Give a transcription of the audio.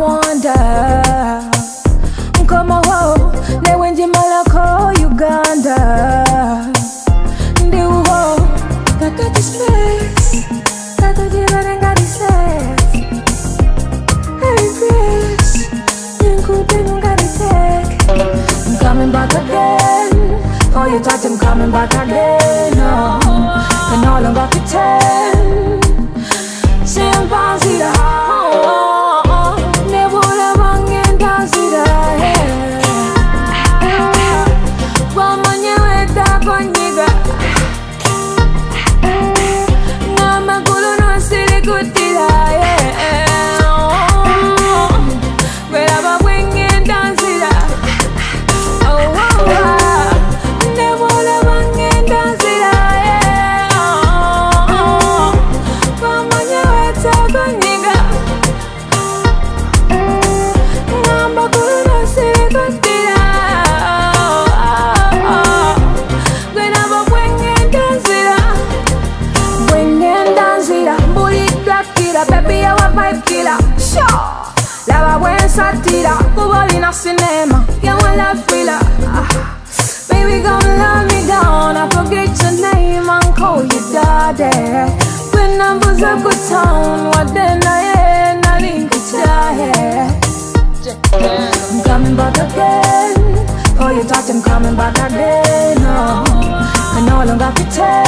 wonder. Come on, ne wenji malako Uganda. Ndiwo, kaka di space, kaka di barenga di sex. Hey Chris, ninkude nunga di take. I'm coming back again. For your touch, I'm coming back again. No, can no longer pretend. Chimpanzee da, nebula bangen dansi da. Wamanye weta konyiga, ngama kulu no siri kutira. Wera ba bangen dansi da. Nebula bangen dansi da. Wamanye weta konyiga, ngama kulu no siri kutira. Baby, I want my killer. Sure. Lava buen satira. Kubali na cinema. Yeah, one love thriller. Baby, come love me down. I forget your name and call you daddy. When numbers up good town, what then I link it I'm coming back again. For your touch, I'm coming back again. No, I no longer pretend.